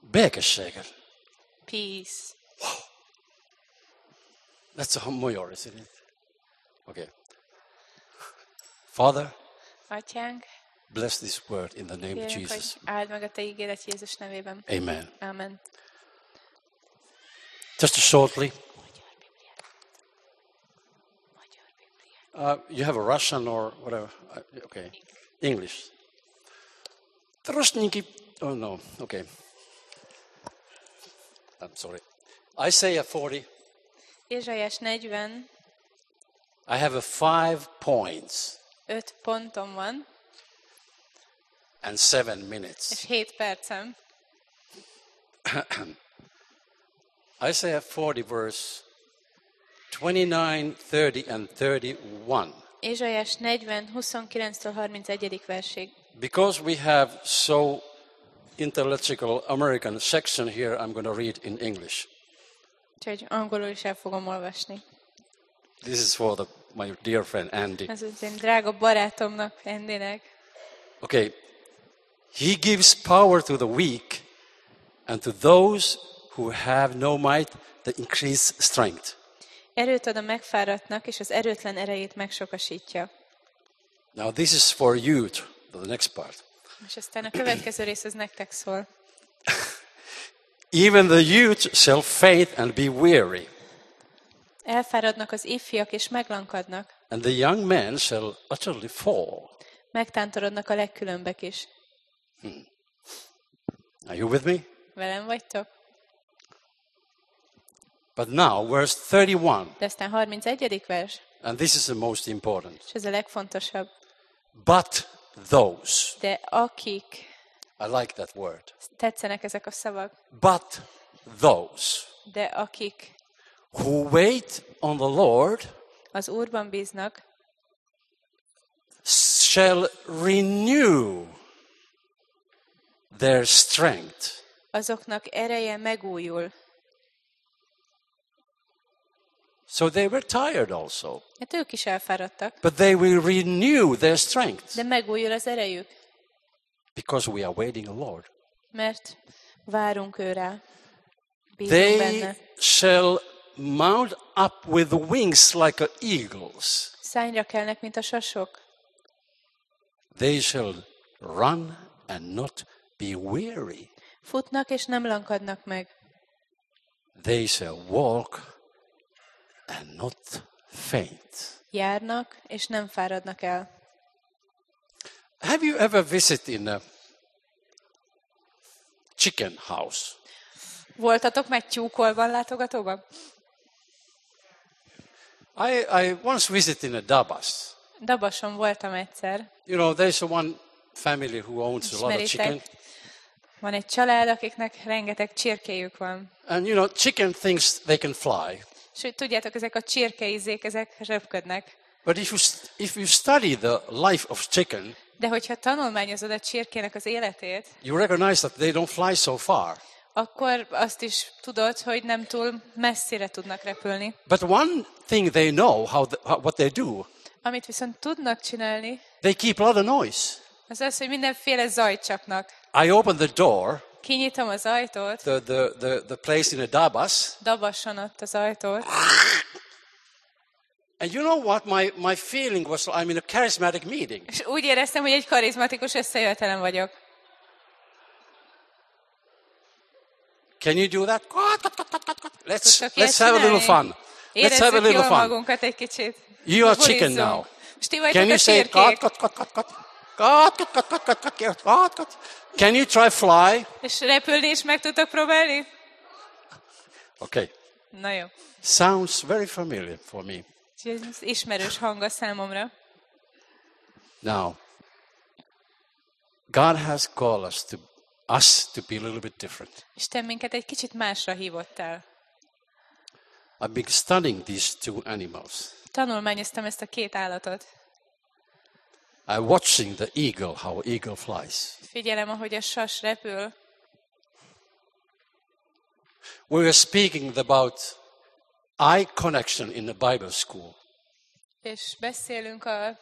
Békességet. Peace. That's a major, isn't it? Okay. Father, Atyánk, bless this word in the name of kérünk, Jesus. hogy áld meg a Te ígéret Jézus nevében. Amen. Amen. Just shortly. You have a Russian or whatever. Okay. English. Тростники. Oh no. Okay. I'm sorry. Isaiah 40. Ézsaiás 40, I have 5 points 5 pontom van, and 7 minutes. és 7 percem. Isaiah 40 verse 29, 30 and 31. Ézsaiás 40, 29-től 31. versig. Because we have so intellectual American section here, I'm going to read in English. Úgyhogy angolul is el fogom olvasni. This is for my dear friend Andy. Ez az én drága barátomnak, Andynek. Okay. He gives power to the weak, and to those who have no might, the increased strength. Erőt ad a megfáradtnak, és az erőtlen erejét megsokasítja. Now this is for you, the next part. És aztán a következő rész az nektek szól. Even the youth shall faint and be weary, Elfáradnak az ifjak, és meglankadnak. and the young men shall utterly fall. Megtántorodnak a legkülönbek is. Are you with me? Velem vagytok? But now, verse 31, De aztán 31. vers, and this is the most important. és ez a legfontosabb. But those, De akik, I like that word, tetszenek ezek a szavak, but those de akik who wait on the Lord az Úrban bíznak, shall renew their strength. azoknak ereje megújul. So they were tired also, Hát ők is elfáradtak, but they will renew their strength de megújul az erejük, because we are waiting on the Lord. mert várunk őrá. Bízunk They benne. shall mount up with wings like a eagles. Szányra kelnek, mint a sasok. They shall run and not be weary. Futnak, és nem lankadnak meg. They shall walk and not faint. Járnak, és nem fáradnak el. Have you ever visited in a chicken house? Voltatok már tyúkolban látogatóban? I once visited in a Dabas. Dabason voltam egyszer. You know, there's one family who owns a lot of chicken. Ismeritek? Van egy család, akiknek rengeteg csirkéjük van. And you know, chicken thinks they can fly. És hogy tudjátok, ezek a csirkeizék, ezek röpködnek. But if you study the life of chicken, De hogyha tanulmányozod a csirkének az életét, you recognize that they don't fly so far. akkor azt is tudod, hogy nem túl messzire tudnak repülni. But one thing they know what they do, Amit viszont tudnak csinálni, they keep a lot of noise. az az, hogy mindenféle zajt csapnak. I open the door, Kinyitom az ajtót, the place in a Dabas, Dabason ott az ajtót, and you know what? My feeling was I'm in a charismatic meeting. és úgy éreztem, hogy egy karizmatikus összejövetelen vagyok. Can you do that? Tudtok ilyet Let's have a little csinálni? fun. Let's have a Érezzük little jól fun. magunkat egy kicsit. You are chicken Burizzunk. now. És ti Can vagytok you a say csirkék. cut? Can you try fly? És repülni is meg tudtok próbálni? Okay. Na jó. Sounds very familiar for me. Úgyhogy ez ismerős hang a számomra. Now, God has called us to be a little bit different. Isten minket egy kicsit másra hívott el. I've been studying these two animals. Tanulmányoztam ezt a két állatot. I'm watching the eagle, how eagle flies. Figyelem, ahogy a sas repül. We were speaking about eye connection in the Bible school. És beszélünk a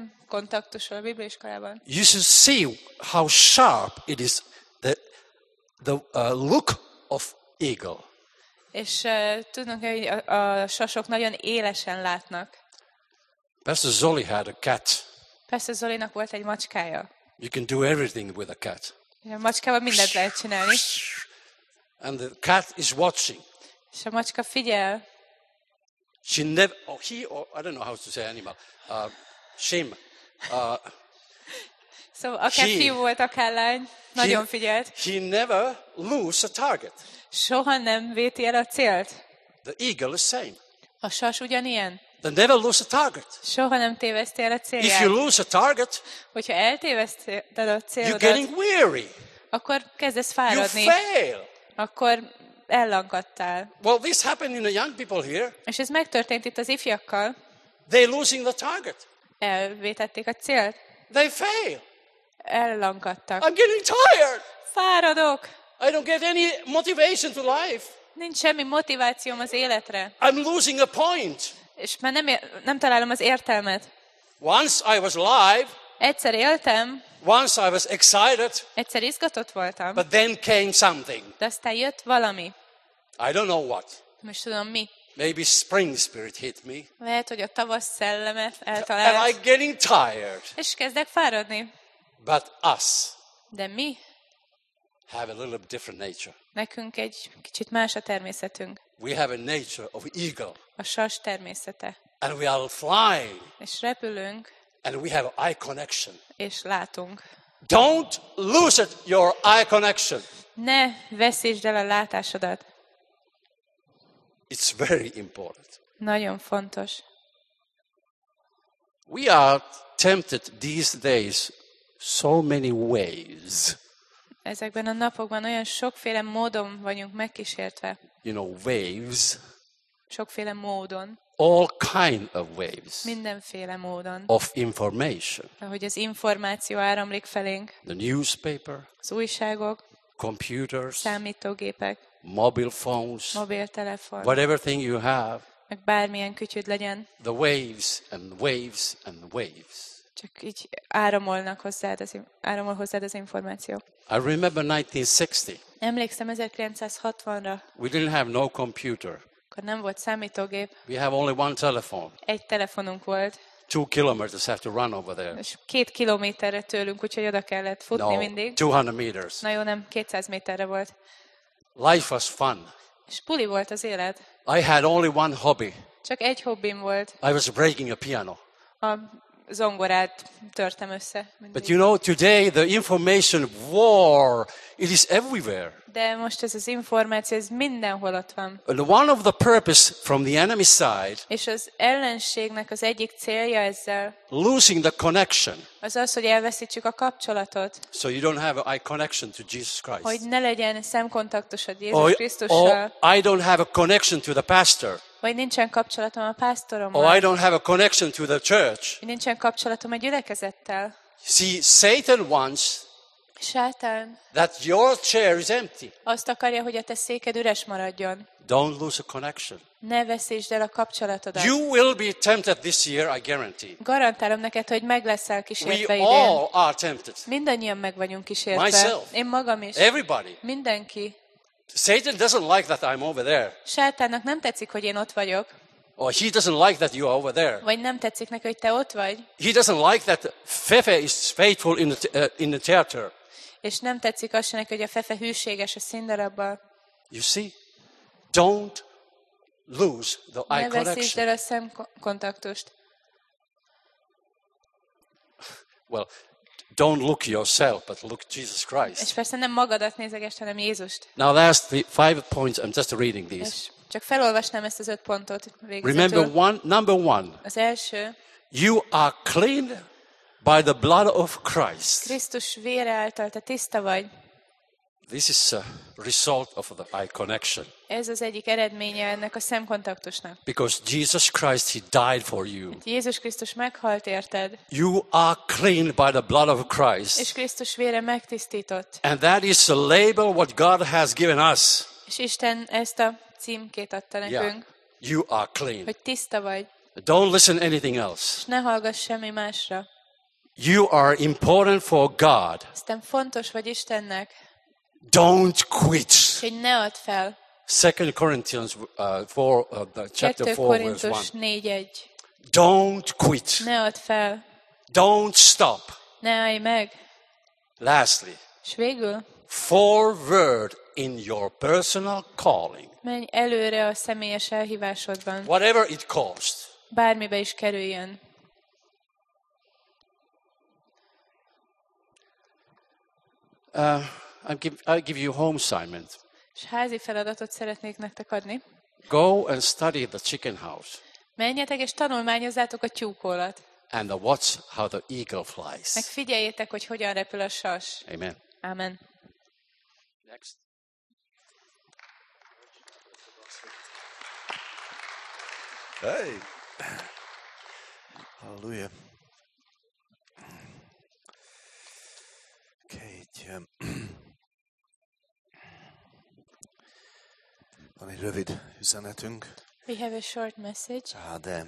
szemkontaktusról a bibliaiskolában. You should see how sharp it is, the look of eagle. És tudnunk, hogy a sasok nagyon élesen látnak. Pastor Zoli had a cat. Persze Zolinak volt egy macskája. You can do everything with a cat. A macskával mindent lehet csinálni. And the cat is watching. És a macska figyel. She never, or he, or I don't know how to say animal. Shame. Szóval akár fiú volt, akár lány, nagyon figyelt. He never lose a target. Soha nem véti el a célt. The eagle is same. A sas ugyanilyen. They never lose a target. Soha nem téveszti el a If célját. you lose a target, Hogyha eltéveszted a you're célodat, getting weary. akkor kezdesz You fáradni. fail. Akkor ellankadtál. Well, this happened in the young people here. És ez megtörtént itt az ifjakkal. They're losing the target. Elvétették a célt. They fail. Ellankadtak. I'm getting tired. Fáradok. I don't get any motivation to life. Nincs semmi motivációm az életre. I'm losing a point. És már nem találom az értelmet. Once I was alive. Egyszer éltem, Once I was excited. egyszer izgatott voltam, But then came something. de aztán jött valami. I don't know what. Most tudom mi. Maybe spring spirit hit me. Lehet, hogy a tavasz szelleme And eltalált. I'm getting tired. És kezdek fáradni. But us De mi? have a little different nature. Nekünk egy kicsit más a természetünk. We have a nature of eagle. A sas természete. And we are flying. És repülünk, And we have eye connection. és látunk. Don't lose it, your eye connection. Ne veszítsd el a látásodat. It's very important. Nagyon fontos. We are tempted these days so many ways. Ezekben a napokban olyan sokféle módon vagyunk megkísértve. You know, waves. Sokféle módon. All kind of waves Mindenféle módon. of information. Ahogy az információ áramlik felénk. The newspaper, Az újságok, computers, számítógépek, mobile phones, mobiltelefon, whatever thing you have, meg bármilyen kütyüd legyen, the waves and waves and waves. csak így áramol hozzád az információ. I remember 1960. Emlékszem 1960-ra, We didn't have no computer. akkor nem volt számítógép, We have only one telephone. egy telefonunk volt, 2 kilometers have to run over there. és 2 kilométerre tőlünk, úgyhogy oda kellett futni No, mindig. 200 meters. Na jó, nem, 200 méterre volt. Life was fun. És buli volt az élet. I had only one hobby. Csak egy hobbim volt. I was breaking a piano. A zongorát törtem össze. mindig. But you know, today the information war, it is everywhere. De most ez az információ, ez mindenhol ott van. And one of the purpose from the enemy side, És az ellenségnek az egyik célja ezzel, losing the connection. az az, hogy elveszítsük a kapcsolatot. So you don't have an eye connection to Jesus Hogy Christ. ne legyen szemkontaktusod Jézus Or Krisztussal. I don't have a connection to the pastor. Vagy nincsen kapcsolatom a pásztorommal. Or I don't have a connection to the church. Vagy nincsen kapcsolatom a gyülekezettel. See, Satan wants Sátán that your chair is empty. azt akarja, hogy a te széked üres maradjon. Don't lose a connection. Ne veszítsd el a kapcsolatodat. You will be tempted this year, I guarantee. Garantálom neked, hogy meg leszel We kísértve idén. all are tempted. Mindannyian meg vagyunk kísértve. Myself. Én magam is. Everybody. Mindenki. Satan doesn't like that I'm over there. Sátánnak nem tetszik, hogy én ott vagyok. Or he doesn't like that you are over there. Vagy nem tetszik neki, hogy te ott vagy. He doesn't like that Fefe is faithful in the theater. És nem tetszik az se neki, hogy a Fefe hűséges a színdarabban. You see? Don't lose the eye Ne veszítsd connection. el a szemkontaktust. Well, don't look yourself, but look Jesus És Christ. persze nem magadat nézegesd, hanem Jézust. Now there's the 5 points. I'm just reading these. És csak felolvasnám ezt az 5 pontot Remember végezetül. number one. Az első, You are cleaned by the blood of Christ. Krisztus vére által te tiszta vagy. This is a result of the eye connection. Ez az egyik eredménye ennek a szemkontaktusnak. Because Jesus Christ, He died for you. Jézus Krisztus meghalt érted, You are cleaned by the blood of és Christ. Krisztus vére megtisztított. And that is the label what God has given us. És Isten ezt a címkét adta nekünk, You are clean. hogy tiszta vagy, Don't listen anything else. és ne hallgass semmi másra. You are important for God. Aztán fontos vagy Istennek. Don't quit. hogy ne add fel. 2 Corinthians 4, chapter 2 4, verse 1. Korintus 4:1. Don't quit. Ne add fel, Don't stop. ne állj meg. Lastly, És végül forward in your personal calling, menj előre a személyes elhívásodban. whatever it costs. Bármibe is kerüljön. I'll give you home assignment. És házi feladatot szeretnék nektek adni. Go and study the chicken house Menjetek és tanulmányozzátok a tyúkolat. and watch how the eagle Meg flies. figyeljétek, hogy hogyan repül a sas. Amen. Amen. Next. Hey. Hallelujah. Okay, van egy rövid üzenetünk, We have a short message. de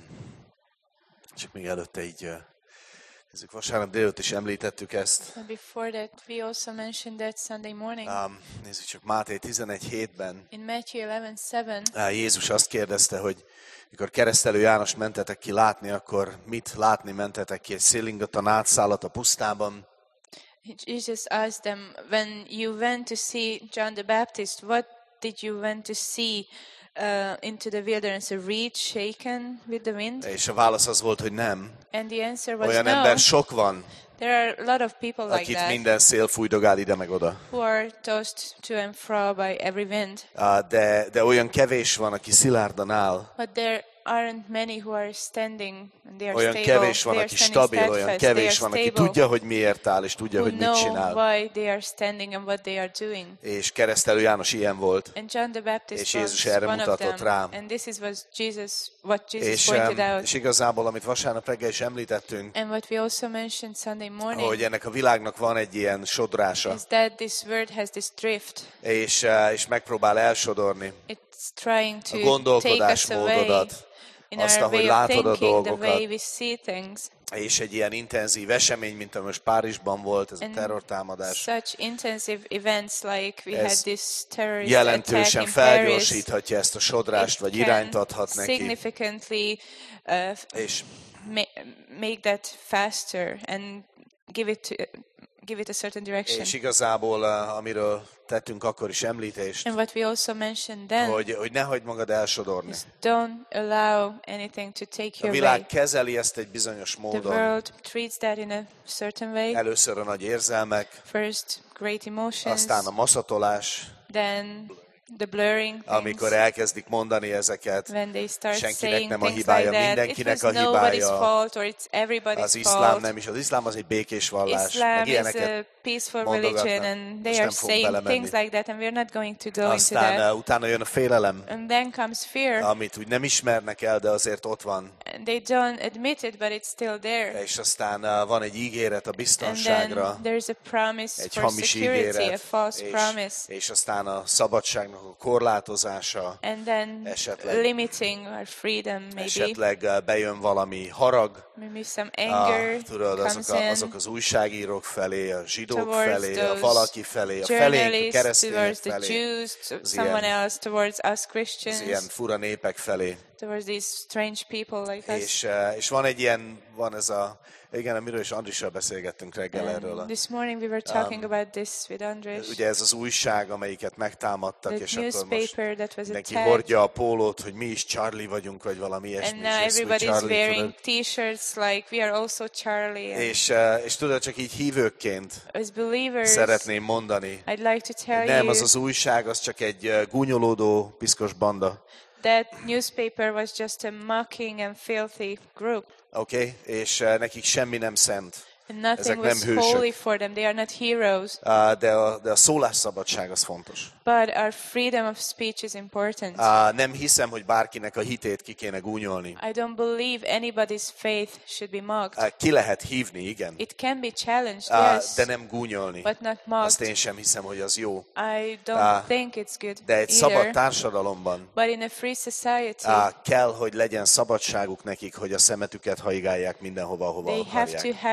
csak még előtte így nézzük, vasárnap délután is említettük ezt. But before that, we also mentioned that Sunday morning. Nézzük csak Máté 11:7-ben. In Matthew 11:7, Jézus azt kérdezte, hogy mikor keresztelő János mentetek ki látni, akkor mit látni mentetek ki? Egy szélingatlan átszállat a pusztában? Jesus asked them, when you went to see John the Baptist, what did you went to see into the wilderness? A reed shaken with the wind? És a válasz az volt, hogy nem. And the answer was Olyan no. ember sok van, There are a lot of people like akit that minden szél fújdogál ide meg oda. who are tossed to and fro by every wind. De olyan kevés van, aki szilárdan áll. But there aren't many who are standing and they are Olyan stable. kevés van, They are aki standing stabil, olyan steadfast. They are kevés van, aki stable. tudja, hogy miért áll, és tudja, Who hogy mit know csinál. why they are standing and what they are doing. És keresztelő János ilyen volt. And John the Baptist És was Jézus erre one of mutatott them. rá. And this is what Jesus pointed out. És igazából, amit vasárnap reggel is említettünk, And what we also mentioned Sunday morning hogy ennek a világnak van egy ilyen sodrása, is that this word has this drift. és megpróbál elsodorni It's trying a to take us away gondolkodásmódodat, in azt, our ahogy way of látod a thinking, the dolgokat. way we see things. És egy ilyen intenzív esemény, mint ami most Párizsban volt, ez a And terrortámadás, such intensive events like we Ez had this terrorist jelentősen attack in Paris, felgyorsíthatja ezt a sodrást, vagy it irányt can adhat neki. significantly És, make that faster and give it a certain direction. és igazából, amiről tettünk akkor is említést, And what we also mentioned then hogy ne hagyd magad elsodorni. is don't allow anything to take A you világ away. kezeli ezt egy bizonyos The módon. world treats that in a certain way. Először a nagy érzelmek, First, great emotions, aztán a maszatolás, then the blurring things. amikor elkezdik mondani ezeket. When they start Senkinek saying nem a things hibája, like that, it mindenkinek was a nobody's hibája. fault or it's everybody's Az iszlám fault. nem is, az iszlám az egy békés vallás, Islam meg is ilyeneket a peaceful mondogatnak. religion and Most they nem are fogok saying belemenni. things like that and we're not going to go into Aztán that. utána jön a félelem, And then comes fear. amit úgy nem ismernek el, de azért ott van. And they don't admit it, but it's still there. És aztán van egy ígéret a And biztonságra, then there's a promise egy for hamis security, a ígéret, false promise. és aztán a szabadságnak a korlátozása, And then esetleg- limiting our freedom, maybe. esetleg bejön valami harag, Maybe some anger tudod, comes in. azok az újságírók felé, a zsidók Towards felé, a those valaki felé, a felénk, a journalists, keresztények towards the felé, Jews, az someone ilyen- else, towards us az Christians, ilyen fura népek felé. towards these strange people like us. És van ez a, igen, amiről is Andrissal beszélgettünk reggel erről. This morning we were talking about this with Andres. Ugye ez az újság, amelyiket megtámadtak, The és akkor most newspaper that was mindenki attacked. hordja a pólót, hogy mi is Charlie vagyunk, vagy valami And ilyesmi. now és ezt, hogy everybody's Charlie, wearing tudod. T-shirts like we are also Charlie. And És tudod, csak így hívőkként as believers, szeretném mondani, I'd like to tell nem, you az az újság, az csak egy gúnyolódó, piszkos banda. that newspaper was just a mocking and filthy group. Oké? És nekik semmi nem szent. And Ezek nothing nem was hősök. holy for them. They are not heroes. De a szólásszabadság az fontos. But our freedom of speech is important. Nem hiszem, hogy bárkinek a hitét ki kéne gúnyolni. I don't believe anybody's faith should be mocked. Ki lehet hívni, igen, It can be challenged, yes, de nem gúnyolni. but not Azt mocked. én sem hiszem, hogy az jó. I don't think it's good De egy szabad either. társadalomban But in a free society, kell, hogy legyen szabadságuk nekik, hogy a szemetüket haigálják mindenhova, ahova they have to akarják. have the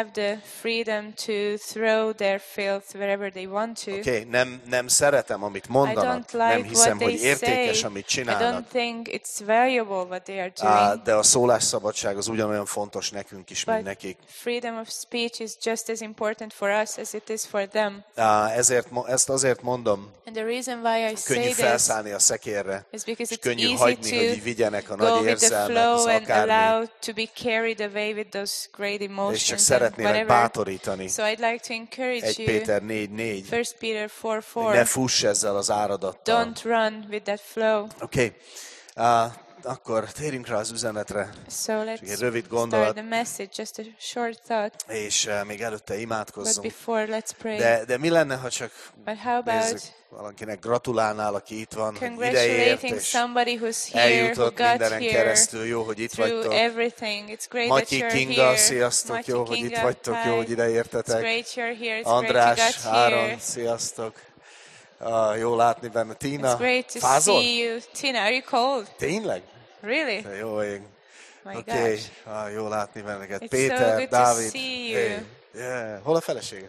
freedom to throw their filth wherever they want to. Oké, nem szeretem, amit I mondanak, don't nem like hiszem, what they hogy értékes, say. amit I csinálnak. don't think it's valuable what they are doing. De a szólásszabadság az ugyanolyan fontos nekünk is, mint But nekik. freedom of speech is just as important for us as it is for them. Ezt azért mondom, And the reason why I könnyű say this felszállni a szekérre, is because és it's könnyű easy hagyni, hogy így to vigyenek a go nagy with the érzelmek, flow az and akármi, allow to be carried away with those great és csak emotions and szeretnélek whatever. bátorítani. So I'd like to encourage 1 you, Péter 4:4, 1 Peter hogy ne 4:4, fuss ezzel az áradattal. don't run with that flow. Oké, akkor térjünk rá az üzenetre, So egy let's rövid start gondolat, the message, just a short thought. és még előtte But imádkozzunk. before, let's pray. De mi lenne, ha csak But how nézzük, about valakinek gratulálnál, aki itt van, hogy ideért, congratulating és somebody who's here, who eljutott got mindenen here keresztül. Jó, hogy itt through vagytok. everything. It's great that Matyi you're Kinga, here. sziasztok, Matyi jó, hogy itt Kinga, vagytok, jó, hi. hogy ide It's értetek. great you're here. It's András, great you got Áron, here. sziasztok. Jó látni benne. Tina, It's great to fázol? see you. Tina, are you cold? Tényleg? Really? Te jó ég. My Oké, gosh. jó látni benneket. It's so Péter, good to Dávid. see you. Hey. Yeah. Hol a felesége?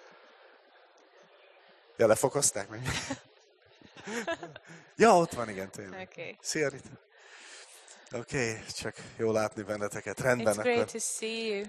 Ja, lefokozták meg? Ja, ott van, igen, tényleg. Okay. Szia, Rita. Oké, csak jó látni benneteket. Rendben, It's akkor. great to see you.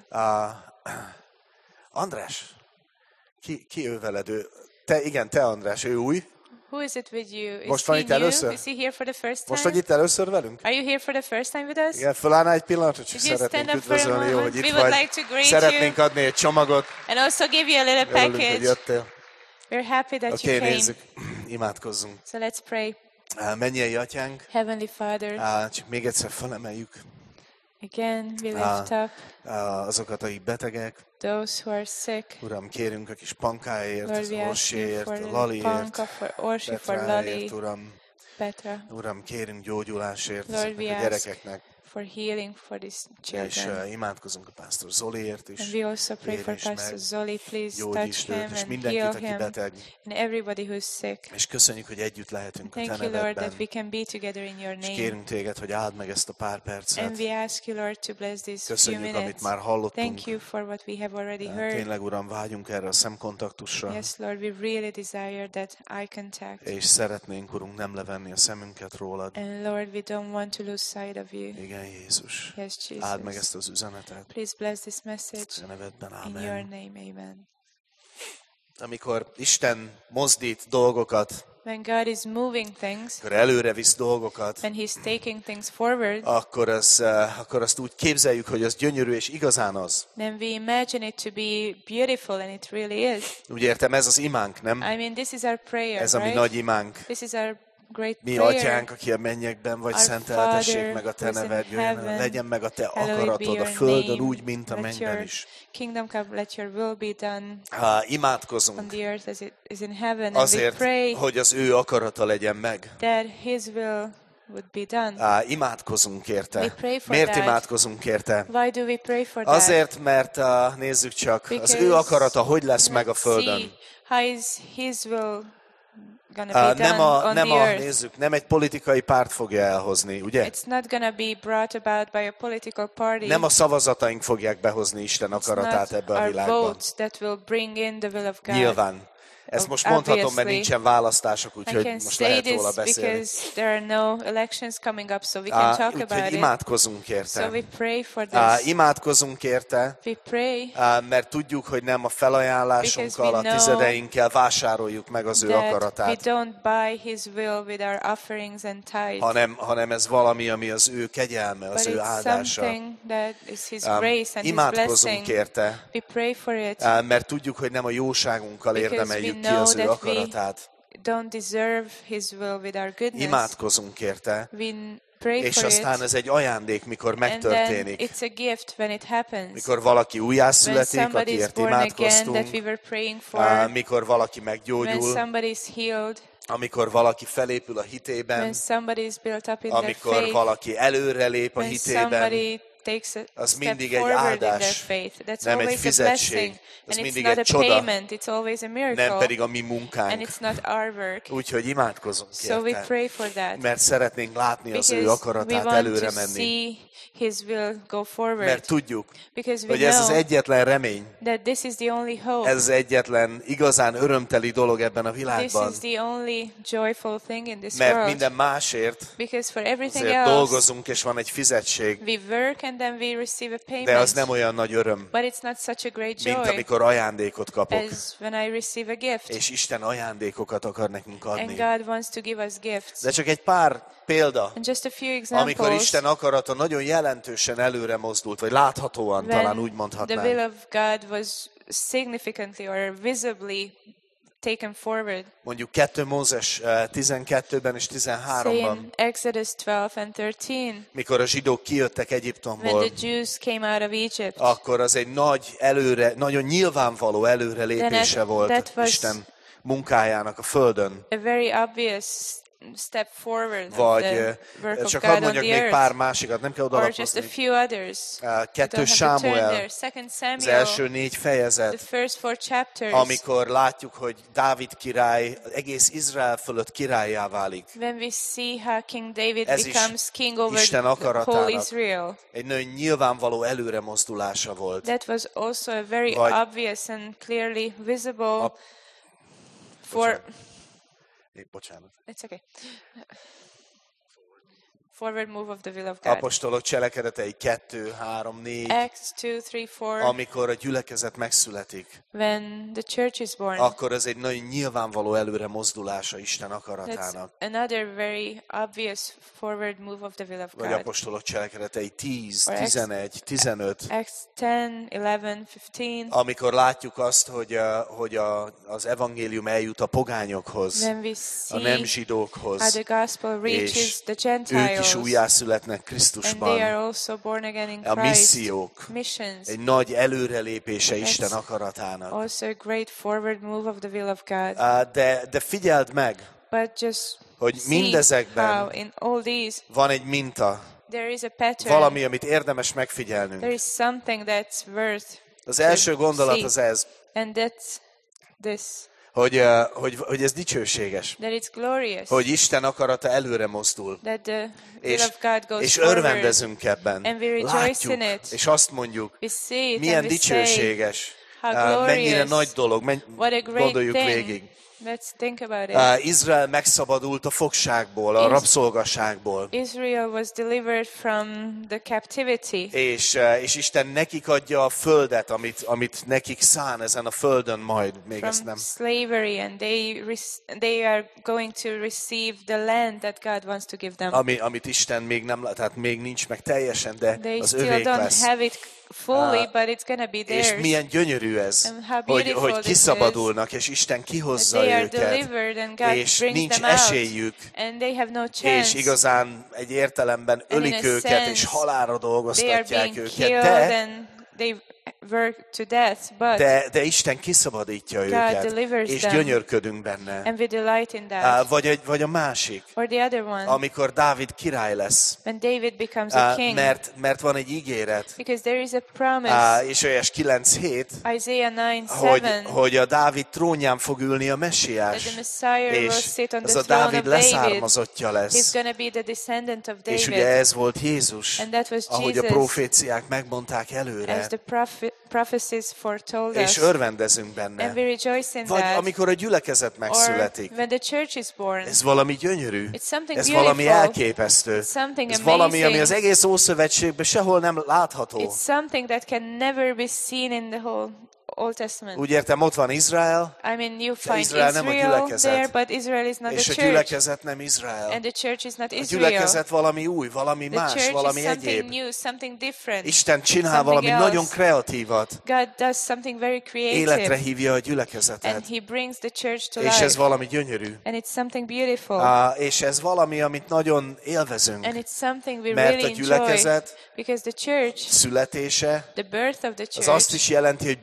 András, ki ő veled? Te András, ő új? Who is it with you? Is Most van he itt new? először? Is he here for the first Most vagy time? itt először velünk? Are you here for the first time with us? Igen, fölállnál egy pillanatra, csak Could you szeretnénk stand up for a üdvözölni, jó, moment? hogy itt We would vagy. like to greet Szeretnénk you adni egy csomagot. and also give you a little Örülünk, hogy package. jöttél. We're happy that Oké, you came. nézzük, imádkozzunk. So let's pray. Mennyei atyánk, Heavenly Father, csak még egyszer felemeljük again we lift up azokat, akik betegek. those who are sick. Uram, kérünk a kis Pankáért, Lord, az we ask you Orsiért, for a little Laliért, Panka, for Orsi, for Lali, Petráért, Uram. Petra. Uram, kérünk gyógyulásért Lord, ezeknek we a ask gyerekeknek, for healing for these és children. imádkozunk a pásztor Zoliért is. And we also pray for Értsd meg, Pastor Zoli. Please touch gyógyítsd őt, him és and mindenkit, heal aki him, beteg. and everybody who's sick. És köszönjük, hogy együtt lehetünk a Te Thank you, Lord, that we nevedben. can be together in your És name. kérünk Téged, hogy áld meg ezt a pár And percet. we ask you, Lord, to bless these few Köszönjük, amit minutes. már hallottunk. Thank you for what we have already heard. Tényleg, Uram, vágyunk erre a szemkontaktusra, Yes, Lord, we really desire that eye contact. és szeretnénk, Urunk, nem levenni a szemünket rólad. And Lord, we don't want to lose sight of you. Igen, Jézus. Yes, Áld meg Jesus. ezt az üzenetet. Please bless this message A nevedben, in your ámen. name. Amen. Amikor Isten mozdít dolgokat, When God is moving things, akkor előre visz dolgokat, when He's taking things forward, akkor azt úgy képzeljük, hogy az gyönyörű és igazán az. then we imagine it to be beautiful, and it really is. Úgy értem, ez az imánk, nem? I mean, this is our prayer, Ez a mi right? nagy imánk. This is our great Mi prayer. atyánk, aki a mennyekben vagy, Our szenteltessék Father, meg a Te who's in neved, jöjjön, heaven, legyen meg a Te Hallowed be akaratod a your földön name. úgy, mint a Let mennyben your is. kingdom come, let your will be done on Imádkozunk the earth as it is in heaven. And we azért, pray hogy az ő akarata legyen meg. that His will would be done. Imádkozunk érte. We pray for Miért that. imádkozunk érte? Why do we pray for that? Azért, mert nézzük csak, az Because ő akarata hogy lesz meg a let's földön. see how is His will gonna be done on the earth. Nézzük, nem egy politikai párt fogja elhozni, ugye? It's not gonna be brought about by a political party. Nem a szavazataink fogják behozni Isten It's akaratát not ebbe a our világban. votes that will bring in the will of God. Nyilván. Ezt most mondhatom, mert Obviously. nincsen választások, I úgyhogy can most say lehet this róla beszélni. because there are no elections coming up, so we can talk about Úgyhogy it. imádkozunk So érte. we pray for this. Imádkozunk érte, We pray mert tudjuk, hogy nem a felajánlásunkkal, a Because we know tizedeinkkel vásároljuk meg az ő that we akaratát, don't buy His will with our offerings and tithes, hanem ez valami, ami az ő kegyelme, but az ő it's áldása. something that is His grace and His Imádkozunk blessing. érte, We pray for it. mert tudjuk, hogy nem a jóságunkkal Because érdemeljük we ki know az ő that we akaratát. don't deserve His will with our goodness. Imádkozunk érte, We pray és for aztán it, ez egy ajándék, mikor and then megtörténik. it's a gift when it happens. Mikor valaki When újjászületik, somebody is akiért born again that imádkoztunk, we were praying for, mikor valaki when meggyógyul, somebody is healed, amikor valaki felépül a when hitében, somebody is built up in their amikor faith, valaki előrelép a when hitében, somebody takes a az step mindig egy forward in their áldás, faith. That's nem egy always a fizetség. blessing. Az And it's mindig not egy a csoda, payment, it's always a nem miracle. pedig a mi And munkánk. it's not our work. Úgyhogy imádkozunk So we érte, pray for that. mert szeretnénk látni az ő Because we akaratát want előre to menni. see His will go forward. Mert tudjuk, Because we hogy ez az know egyetlen remény, that this is the only hope. ez az egyetlen igazán örömteli dolog ebben a This világban. is the only joyful thing in this Mert world. minden másért Because for everything azért else, dolgozunk, és van egy fizetség, we work and then we receive a payment. de az nem olyan nagy öröm, But it's not such a great mint joy amikor ajándékot kapok. as when I receive a gift. És Isten ajándékokat akar nekünk And adni. God wants to give us gifts. De csak egy pár példa, And just a few amikor examples Isten akarata nagyon jelentősen előre mozdult, vagy láthatóan talán úgy when the will mondhatnánk. of God was significantly or visibly taken forward. Mondjuk 2 Mózes 12-ben és Say 13-ban, in Exodus 12 and 13, mikor a zsidók kijöttek when Egyiptomból, the Jews came out of Egypt. akkor az egy nagyon nyilvánvaló előrelépése Then volt that was- Isten munkájának a földön. A very obvious step forward of Vagy the work of csak God hadd on mondjak the még earth. pár másikat, nem kell Or just a odalapozni. few others. You don't 2 have to turn Sámuel, there. Second az Samuel, első 4 the fejezet, first 4 chapters. amikor látjuk, hogy Dávid király egész Izrael fölött királlyá válik. When we see how King David Ez is becomes king over Isten the whole akaratának Israel. egy nagyon nyilvánvaló előre mozdulása volt. That was also a very Vagy- obvious and clearly visible for... Bocsánat. It's okay. Forward move of the will of God. Apostolok cselekedetei 2, 3, 4, Acts 2, 3, 4. amikor a gyülekezet megszületik, When the church is born. akkor ez egy nagyon nyilvánvaló előre mozdulása Isten That's akaratának. another very obvious forward move of the will of Vagy God. apostolok cselekedetei 10, Or Acts- 11, 15, Acts 10, 11, 15. amikor látjuk azt, hogy az evangélium eljut a pogányokhoz, When we a nem see zsidókhoz, how the gospel reaches és the ők Gentiles. is újjászületnek And they Krisztusban. are also born again in A Christ. missziók Missions. egy nagy előrelépése Isten akaratának. Also a great forward move of the will of God. De figyeld meg, But just hogy see mindezekben how in all these van egy minta, there is a pattern. valami, amit érdemes There megfigyelnünk. is something that's worth Az első to gondolat see. az ez, And that's this. hogy ez dicsőséges, That it's glorious. hogy Isten akarata előre mozdul. That the will És, of God goes és forward. örvendezünk ebben. And we rejoice Látjuk, in it. és azt mondjuk, We see it milyen and we say, dicsőséges, how glorious, mennyire nagy dolog, what a great gondoljuk thing. végig. Let's think about it. Izrael megszabadult a fogságból, a Is- rabszolgaságból, Israel was delivered from the captivity. és Isten nekik adja a földet, amit nekik szán ezen a földön majd, még ezt From nem. slavery, and they are going to receive the land that God wants to give them. Amit Isten még nem, tehát még nincs meg teljesen, de They az still övék don't lesz. have it fully, but it's going to be És theirs. milyen gyönyörű ez, And how beautiful hogy this kiszabadulnak, és Isten kihozza They are őket, delivered and God és brings nincs them out. esélyük, And they have no és chance. igazán egy értelemben And in ölik a őket, sense, és halálra They are dolgoztatják being őket, killed and they work to death, but de Isten kiszabadítja God őket, delivers és them. gyönyörködünk benne. and we delight in that. Vagy a másik, Or the other one, amikor Dávid király lesz, when David becomes a king, mert van egy ígéret, because there is a promise, Ézsaiás 9:7, Isaiah 9:7, hogy a Dávid trónján fog ülni a that Messiás, the Messiah will és sit on ez the a throne Dávid of David. leszármazottja He's lesz. going to be the descendant of És ugye David. ez volt Jézus, And that was ahogy a Jesus, proféciák megmondták előre, as the prophecies foretold és us. örvendezünk And benne. we rejoice in Vagy that. amikor a gyülekezet Or megszületik. when the church is born. Ez valami gyönyörű. It's something Ez valami beautiful. elképesztő. It's something Ez valami, ami amazing. az egész Ószövetségben sehol nem látható. It's something that can never be seen in the whole Old Testament. Úgy értem, ott van Izrael, I mean, you find Izrael nem a Israel gyülekezet. there, but Israel is not és the a church. gyülekezet nem Izrael. And the church is not A Israel. gyülekezet valami új, valami The más, church valami is something egyéb. new, something different. Isten csinál something valami else. nagyon kreatívat. God does something very Életre creative. hívja a And gyülekezetet. He brings the church to És ez life. valami gyönyörű. And it's something beautiful. És ez valami, amit nagyon élvezünk. And it's something we Mert a really enjoy. gyülekezet Because the church, születése the birth of the az azt church, is jelenti, hogy bejött a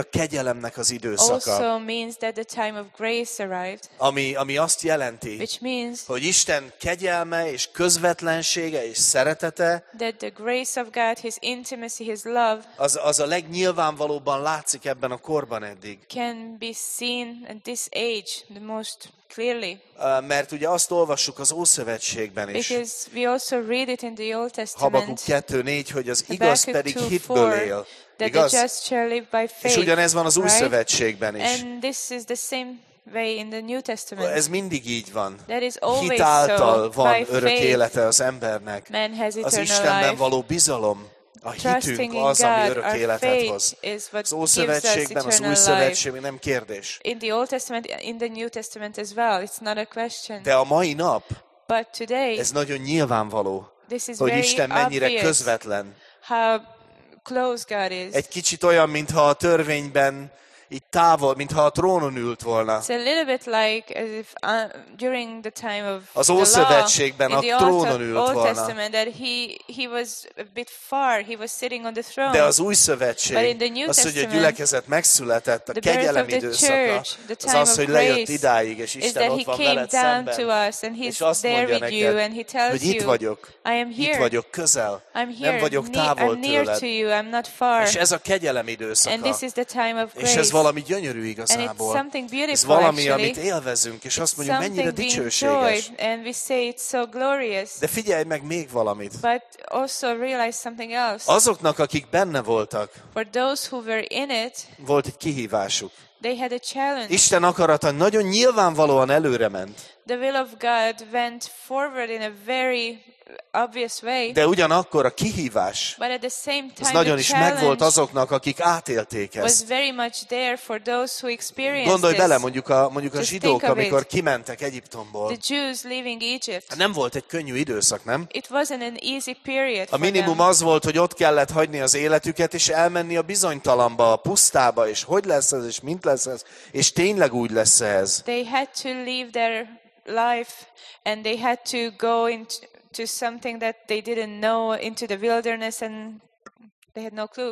kegyelemnek az időszaka, also means that the time of grace arrived, ami azt jelenti, which means hogy Isten kegyelme és közvetlensége és szeretete that the grace of God, His intimacy, His love az a legnyilvánvalóbban látszik ebben a korban eddig. can be seen at this age the most clearly. Mert ugye azt olvassuk az Ószövetségben is, Because we also read it in the Old Habakuk Testament, 2:4, hogy az igaz Habakkuk pedig 2:4 hitből él. that Igaz? the just shall live by És faith. ugyanez van az Új right? Szövetségben is. And this is the same way in the New Testament. Ez mindig így van. That is always Hit által so. van By örök faith, élete az embernek. man has Az eternal Istenben life. való bizalom, a Trusting hitünk in az, ami God, örök our életet hoz. faith is what Az gives us Ószövetségben, az Új eternal life. Szövetségben nem kérdés. In the Old Testament, in the New Testament as well, it's not a question. De a mai nap But today, ez nagyon nyilvánvaló, this is hogy very Isten mennyire obvious közvetlen. how close God is. Egy kicsit olyan, mintha a törvényben így távol, mintha a trónon ült volna. It's a little bit like as if during the time of Az the law, Ószövetségben in a the trónon ült Old volna. Testament, that he was a bit far, he was sitting on the throne. De az Új But in Szövetség, the New az, hogy a Testament, gyülekezet megszületett, a the birth kegyelem of the időszaka, church, the az time az, of hogy lejött grace, idáig, és is Isten that ott he van came veled down to szemben, us and és he's azt there mondja with you neked, and he tells hogy itt you, vagyok, I am itt here, vagyok közel, I'm nem here, vagyok távol I'm near tőled. to you, I'm not far. És ez a kegyelem And időszaka. this is the time of És grace. ez valami gyönyörű And it's igazából. something Ez beautiful, valami, actually. amit élvezünk, és azt It's mondjuk, mennyire something we dicsőséges. enjoy, and we say it's so glorious. De figyelj meg még valamit. But also realize something else. Azoknak, akik benne voltak, For those who were in it, volt egy kihívásuk. they had a challenge. Isten akarata nagyon nyilvánvalóan előre ment. The will of God went forward in a very obvious way. De ugyanakkor a kihívás But at the same az time, nagyon the is megvolt challenge azoknak, akik átélték was ezt. very much there for those who experienced Gondolj bele, this. mondjuk a Just zsidók, think of amikor it. kimentek Egyiptomból. The Jews leaving Egypt. Nem volt egy könnyű időszak, nem? It wasn't an easy period A for minimum them. az volt, hogy ott kellett hagyni az életüket, és elmenni a bizonytalanba, a pusztába, és hogy lesz ez, és mint lesz ez, és tényleg úgy lesz ez. They had to leave their life and they had to go into something that they didn't know, into the wilderness, and they had no clue.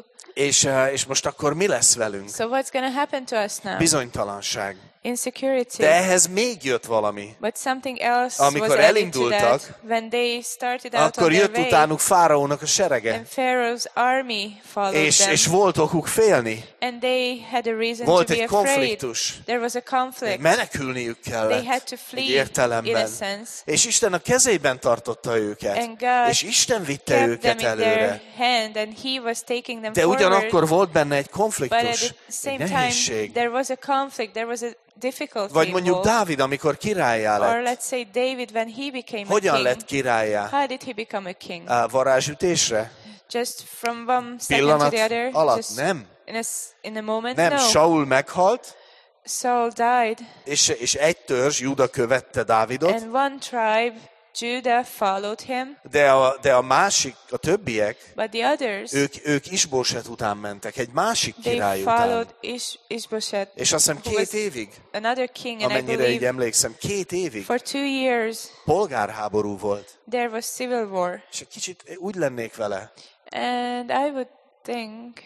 És most akkor mi lesz velünk? So what's going to happen to us now? Bizonytalanság. Insecurity. De ehhez még jött valami. But something else Amikor was added to elindultak, that. When they started out Akkor on their jött way, utánuk Fáraónak a serege, and Pharaoh's army followed them, és volt okuk félni. and they had a reason Volt to be egy afraid. konfliktus. There was a conflict. Menekülniük They kellett had to egy flee in a értelemben. sense. És Isten a kezében tartotta őket. And God És Isten vitte kept őket them in their előre. hand, and He was taking them De forward. ugyanakkor volt benne egy But at konfliktus, the egy same time, nehézség. there was a conflict, there was a difficulty Vagy mondjuk involved. Dávid, amikor királlyá Or lett. let's say David, when he became a Hogyan king. lett királlyá? How did he become a king? Varázsütésre? Just from one second to Pillanat the other? alatt? Just Nem. in a moment? Nem, No. Saul meghalt, Saul died, és egy törzs, Júda követte Dávidot, and one tribe, Judah, followed him, de a másik, a többiek, but the others, ők Isbóset után mentek, egy másik they király után. followed Ishbosheth, És azt hiszem who was 2 évig, another king, and I amennyire így believe emlékszem, 2 évig for 2 years polgárháború volt. there was civil war. És egy kicsit úgy lennék vele. And I would think,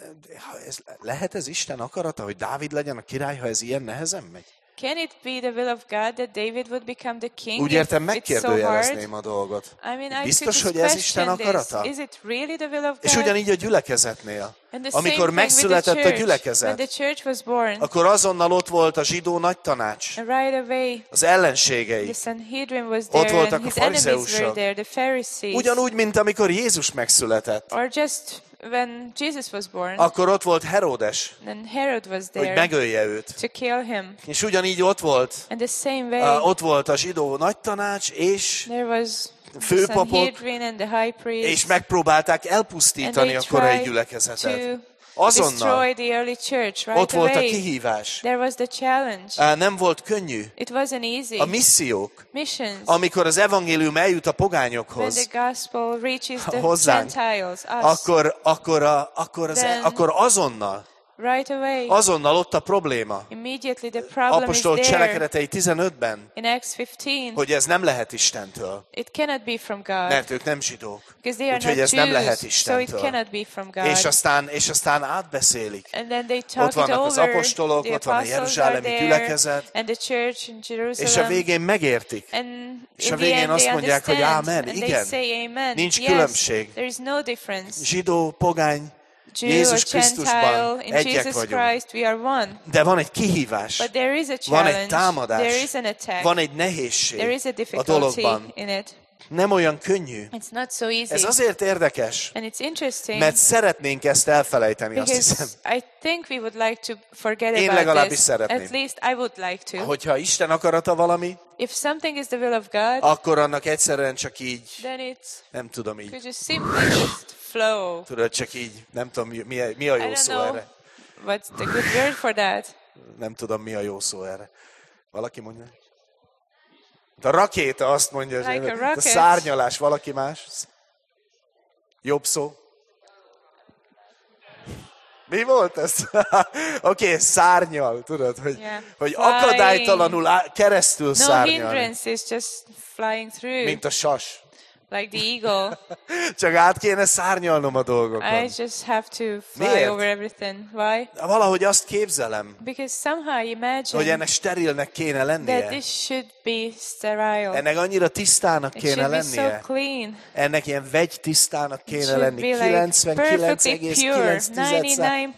Lehet ez Isten akarata, hogy Dávid legyen a király, ha ez ilyen nehezen megy? can it be the will of God that David would become the king? Úgy if értem, it's so hard? megkérdőjelezném a dolgot. I mean, I Biztos, could hogy just ez Isten question this. akarata? Is it really the will of És God? ugyanígy a gyülekezetnél. And the same Amikor thing with megszületett the a church. When gyülekezet, the church was born, akkor azonnal ott volt a zsidó nagy tanács, and right away az ellenségei. the Sanhedrin was Ott there, voltak and a his enemies were farizeusok. there, the Pharisees. Ugyanúgy, mint amikor Jézus megszületett. Or just when Jesus was born, Akkor ott volt Heródes, and Herod was hogy there megölje őt. to kill him. És ugyanígy ott volt, And the same way, ott volt a zsidó nagy tanács, és there was the főpapok, Sanhedrin and the high priest, és megpróbálták and elpusztítani they a korai tried gyülekezetet. to Azonnal. destroy the early church right Ott volt a away. kihívás. There was the challenge. Nem volt könnyű. It wasn't easy. A missziók, Missions. amikor az evangélium eljut a When pogányokhoz, the gospel reaches the hozzánk, Gentiles, us, akkor azonnal right away. Azonnal ott a probléma. Immediately the problem is Apostolok there. Cselekedetei 15-ben, In Acts 15, hogy ez nem lehet Istentől, it cannot be from God. mert ők nem zsidók. Because they are Úgyhogy not ez nem lehet Jews, so it Istentől. cannot be from God. És aztán átbeszélik. And then they Ott talk it vannak az over. apostolok, The ott van a apostles are jeruzsálemi there, gyülekezet, and the church in Jerusalem. és a végén megértik. And És a in the végén end azt they mondják, hogy understand, ámen, and igen. they say amen. Nincs Yes, különbség. there is no difference. Zsidó, pogány, Jew or Jézus Gentile, Krisztusban in egyek Jesus vagyunk. Christ we are one. De van egy kihívás, But there is a van egy challenge, támadás, there is an attack, van egy there nehézség is a a difficulty dologban. in it. Nem olyan könnyű. It's not so easy. Ez azért érdekes, And it's interesting mert szeretnénk ezt elfelejteni, azt hiszem. because I think we would like to forget Én about legalábbis this. szeretném. At least I would like to. Hogyha Isten akarata valami, If something is the will of God, akkor annak egyszerűen csak így, then it's nem tudom így, could just simply just flow. tudod, csak így, nem tudom mi a I jó don't szó know erre. what's the good word for that. Nem tudom, mi a jó szó erre. Valaki mondja? A rakéta azt mondja, Like a a rocket. szárnyalás, valaki más? Jobb szó? Mi volt ez? Oké, szárnyal, tudod, hogy, Yeah. hogy Flying. akadálytalanul keresztül No szárnyal, hindrance is just flying through mint a sas. like the eagle. Csak át kéne szárnyalnom a I dolgokon. just have to fly Miért? over everything. Why? Valahogy azt képzelem, Because somehow I hogy imagine ennek sterilnek kéne that lennie. this should be sterile. Ennek annyira tisztának It kéne should be so lennie. clean. Ennek ilyen vegy tisztának It kéne should lenni. be like perfectly pure, 99,9%.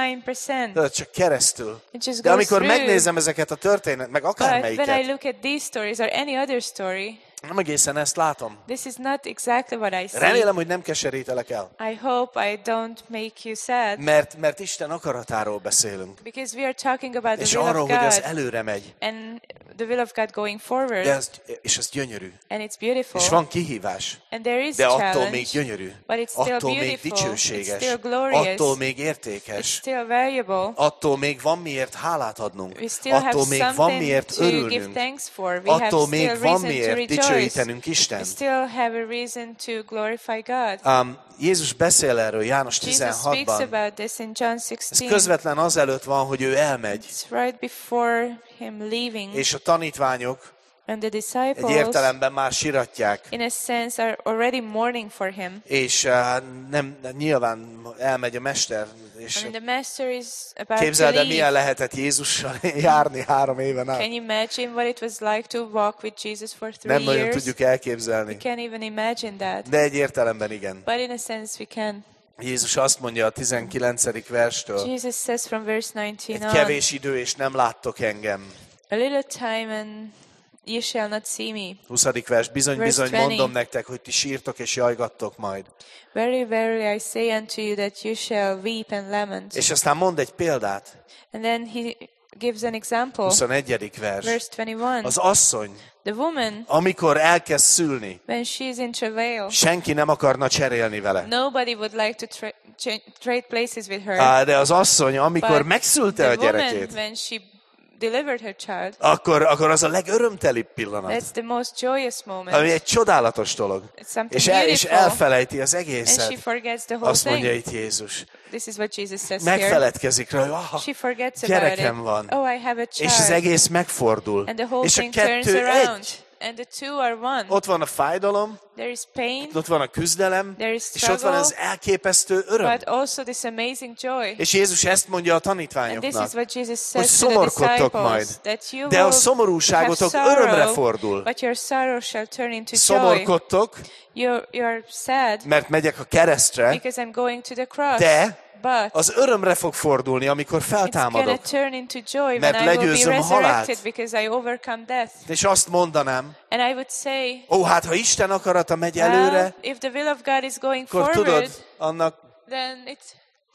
99.9%. Csak keresztül. It just De goes amikor through. megnézem ezeket a történet, meg But when I akármelyiket, look at these stories or any other story, nem egészen ezt látom. this is not exactly what I see. Remélem, hogy nem keserítelek el. I hope I don't make you sad. Mert Isten akaratáról beszélünk. Because we are talking about És the will arról, of hogy az God előre megy. and the will of God going forward. És ez gyönyörű. And it's beautiful. És van kihívás. And there is De attól még challenge. gyönyörű. But it's still Attól még beautiful. It's dicsőséges. still glorious. Attól még It's értékes. still valuable. Attól még van miért hálát adnunk. We still have Attól még van something miért to give örülnünk. thanks for. We have Attól still még van reason to miért rejoice. dicsőítenünk We Istent. still have a reason to glorify God. Jézus beszél erről János Jesus speaks 16-ban. about this in John Ez 16. közvetlen azelőtt van, hogy ő elmegy. It's right before him leaving. És a tanítványok And the egy disciples, értelemben már siratják. in a sense, are already mourning for him. És nem, nyilván elmegy a mester. És I mean, the master is about képzeld to el, milyen leave. lehetett Jézussal járni 3 éven át. Can you imagine what it was like to walk with Jesus for 3 Nem nagyon years? tudjuk elképzelni. We can't even imagine that. De egy értelemben igen. But in a sense, we can. Jézus azt mondja a 19. verstől, Jesus says from verse 19 egy on, kevés idő, és nem láttok engem. a little time and you shall not see me. 20. vers, bizony, Verse bizony, 20. mondom nektek, hogy ti sírtok és jajgattok majd. Very verily I say unto you that you shall weep and lament. És aztán mond egy példát. And then he gives an example. 21. vers. Verse 21. Az asszony, The woman, amikor elkezd szülni, when she is in travail, senki nem akarna cserélni vele. nobody would like to trade places with her. De az asszony, amikor But megszülte a the woman, gyerekét, when she delivered her child, akkor az a legörömtelibb pillanat. that's the most joyous moment. Ami egy csodálatos dolog. It's something És beautiful. elfelejti az And she egészet. forgets the whole Azt mondja thing. itt Jézus. This is what Jesus says here. Megfeledkezik rá, hogy She forgets about gyerekem it. van. Oh, I have a És az child. egész megfordul. And the whole És a thing turns kettő around. egy. And the two are one. Ott van a fájdalom, There is pain, ott van a küzdelem, there is és ott van struggle, az elképesztő öröm. but also this amazing joy. És Jézus ezt mondja a And this tanítványoknak. is what Jesus Hogy says to the szomorkodtok majd. disciples, that you De a will szomorúságotok have sorrow, örömre fordul. but your sorrow shall turn into joy. Szomorkodtok, You're sad mert megyek a keresztre, because I'm going to the cross. de But az örömre fog fordulni, amikor it's going to feltámadok. turn into joy Mert when I will be legyőzöm a halált. resurrected because I overcome death. És azt mondanám, And I would say, hát ha Isten akarata megy well, előre, if the will of God is going akkor forward, tudod, annak then it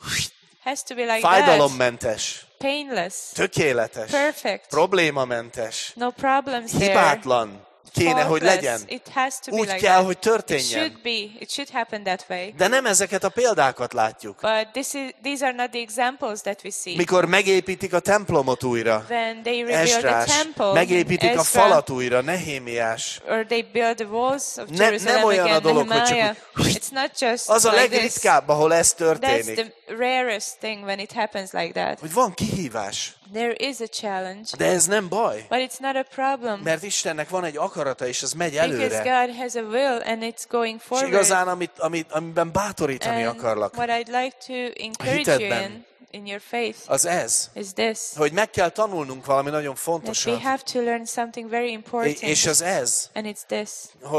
has to be like that. fájdalommentes, Painless, tökéletes, perfect, problémamentes, no problems there. hibátlan kéne, hogy Faultless. legyen. It has to be Úgy like kell, that. hogy It történjen. should happen that way. De nem ezeket a példákat látjuk. But these are not the examples that we see. Mikor megépítik a templomot újra, When they rebuild the Esdrás, temple, megépítik a Ezra, falat újra, Nehémiás. or they build the walls of Nem Jerusalem olyan a again, dolog, hogy csak Nehemiah. úgy- It's not just Az a like this. legritkább, ahol ez That's történik. the rarest thing when it happens like that. Hogy van kihívás, There is a challenge, de ez nem baj, but it's not a problem. mert Istennek van egy akarata, és az megy Because előre. God has a will and it's going És forward. igazán, amiben bátorítani And akarlak, what I'd like to encourage you hitedben. in your faith az ez, is this. hogy meg kell tanulnunk valami nagyon That we fontosat. have to learn something very important. És az ez, And it's this.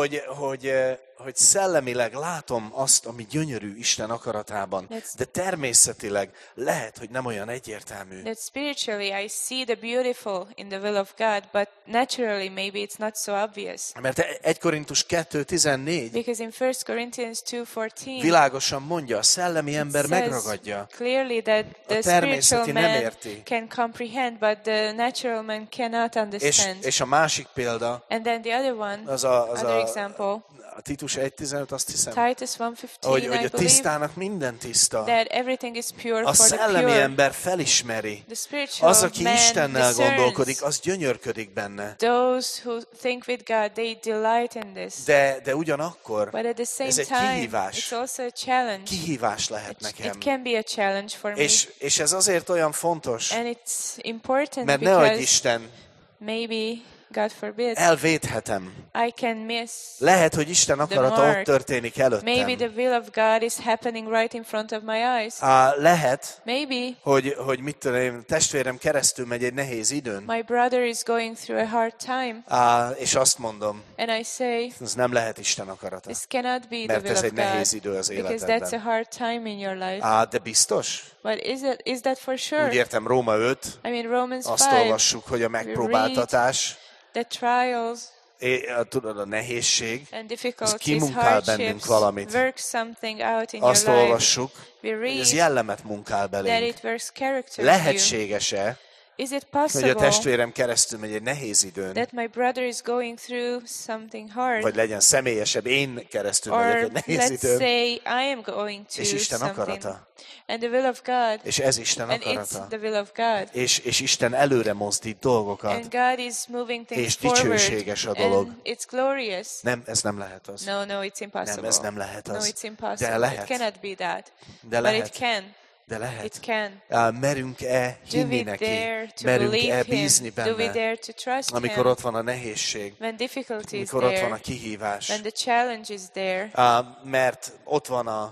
hogy szellemileg látom azt, ami gyönyörű Isten akaratában, de természetileg lehet, hogy nem olyan egyértelmű. That spiritually I see the beautiful in the will of God, but naturally maybe it's not so obvious. Mert 1 Korintus 2:14 Because in 1 Corinthians 2:14 világosan mondja, a szellemi ember says megragadja. clearly that the természeti spiritual nem man érti. can comprehend, but the natural man cannot understand. És a másik példa, And then the other one, az other example, a Titus 1:15, azt hiszem, Titus 1:15, hogy I a believe, tisztának minden tiszta. that everything is pure A for the szellemi pure. ember felismeri. The spiritual Az, aki man Istennel discerns. gondolkodik, az gyönyörködik benne. Those who think with God, they delight in this. De ugyanakkor But at the same ez egy time, kihívás. it's also a challenge. Kihívás lehet nekem. It can be a challenge for me. És ez azért olyan fontos, And it's important mert ne adj because Isten, maybe, God forbid, elvéthetem. I can miss. Lehet, hogy Isten akarata mark. ott történik Maybe előttem. the will of God is happening right in front of my eyes. Lehet, Maybe hogy mit tudom én, testvérem keresztül megy egy nehéz időn, my brother is going through a hard time. és azt mondom, And I say, ez nem lehet Isten akarata. this cannot be the Mert will ez of egy nehéz idő God. az Because that's a életedben. hard time in your life. De biztos? But is that for sure? Úgy értem, Róma 5, I mean, Romans azt 5, olvassuk, hogy a megpróbáltatás, the trials tudod, a nehézség, and az difficulties, kimunkál bennünk hardships, valamit. work something out in Azt your life. olvassuk, We hogy ez read jellemet munkál that belénk. it works character in you. Lehetséges-e, Is it hogy a possible testvérem keresztül megy egy nehéz időn, that my brother is going through something hard? vagy legyen személyesebb, én keresztül megyek Or egy nehéz let's időn, say I am going to és Isten something. akarata. And the will of God. És ez Isten And it's akarata. the will of God. És Isten előre mozdít dolgokat. And God is moving things És forward. dicsőséges a dolog. And it's glorious. Nem, ez nem lehet az. No, it's impossible. Nem, ez nem lehet No, az. it's impossible. De lehet. It cannot be that. De But lehet. it can. De lehet. It can. Merünk-e Do hinni we neki? dare to Merünk-e believe bízni Him? Do we benne? dare to trust Amikor Him? ott van a nehézség, When difficulty is amikor ott van a there, kihívás. when the challenge is there, Mert ott